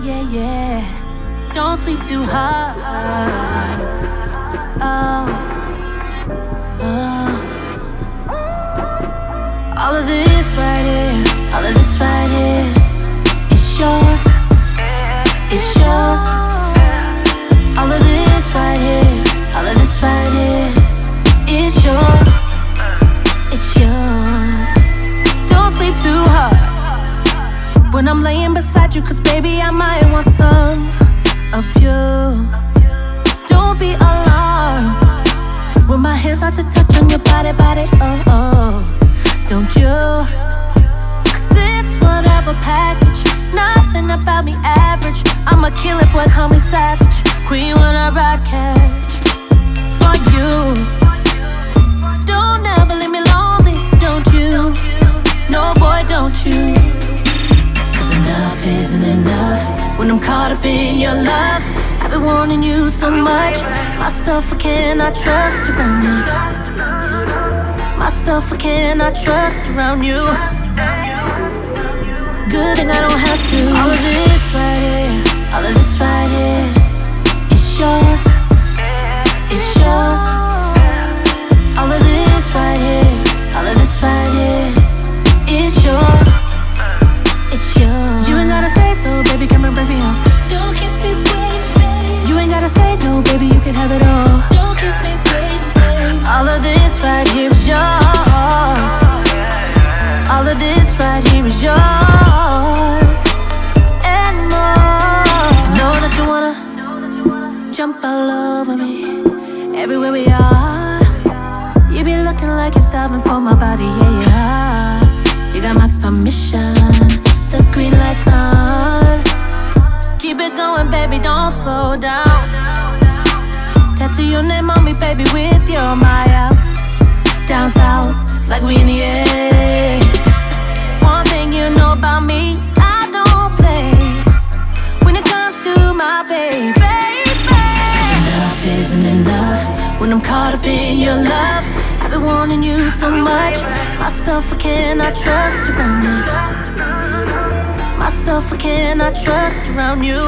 yeah, yeah. Don't sleep too hard. Oh, oh. All of this right here, all of this right here, it's yours, it's yours. All of this right here, all of this right here, it's yours, it's yours. Don't sleep too hard when I'm laying beside you, 'cause baby I might want some of you. Don't be alarmed when my hands start to touch on your body, oh, oh. Don't you? 'Cause it's whatever package, nothing about me average. I'ma kill it, boy, call me savage. Queen when I ride catch for you. Don't ever leave me lonely, don't you? No, boy, don't you? 'Cause enough isn't enough when I'm caught up in your love. I've been wanting you so much, myself I cannot trust around you. Myself I cannot trust around you. Good thing I don't have to. All of this right here, all of this right here, it's yours, it's yours. All of this right here, all of this right here, it's yours, it's yours. You ain't gotta say so, baby, come and break me off. Don't keep me waiting, babe. You ain't gotta say no, baby, you can have it all. Don't keep me waiting, babe. All of this right here is yours. All of this right here is yours and more. I know that you wanna jump all over me everywhere we are. You be looking like you're starving for my body, yeah, yeah. You got my permission, the green light's on. Keep it going, baby, don't slow down. Tattoo your name on me, baby, with your Maya. Down south, like we in the air. One thing you know about me, I don't play when it comes to my baby. Enough isn't enough when I'm caught up in your love. I've been wanting you so much, myself I cannot trust around you. Myself I cannot trust around you.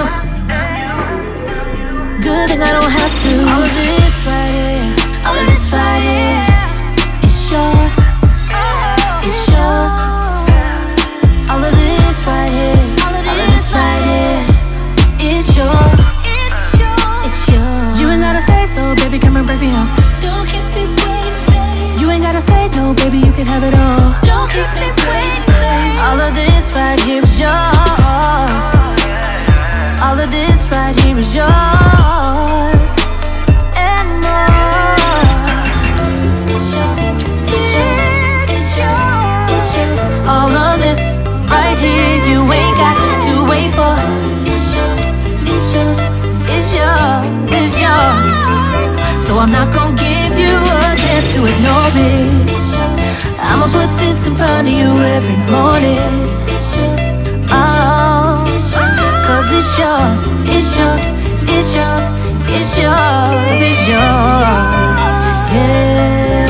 Good thing I don't have to. All of this right here, all of this right here, it's yours, it's yours. All of this right here, all of this right here, it's yours, it's yours. You ain't gotta say so, baby, come and break me off. Don't keep me waiting, babe. You ain't gotta say no, baby, you can have it all. Don't keep me waiting, babe. All of this right here is yours. All of this right here is yours and more. It's yours, it's yours, it's yours, it's yours. All of this right here, you ain't got to wait for. It's yours, it's yours, it's yours, it's yours. So I'm not gonna give you a chance to ignore it. It's yours. I'ma put this in front of you every morning. It's yours, oh, 'cause it's yours, it's yours, it's yours, it's yours, it's yours, yeah.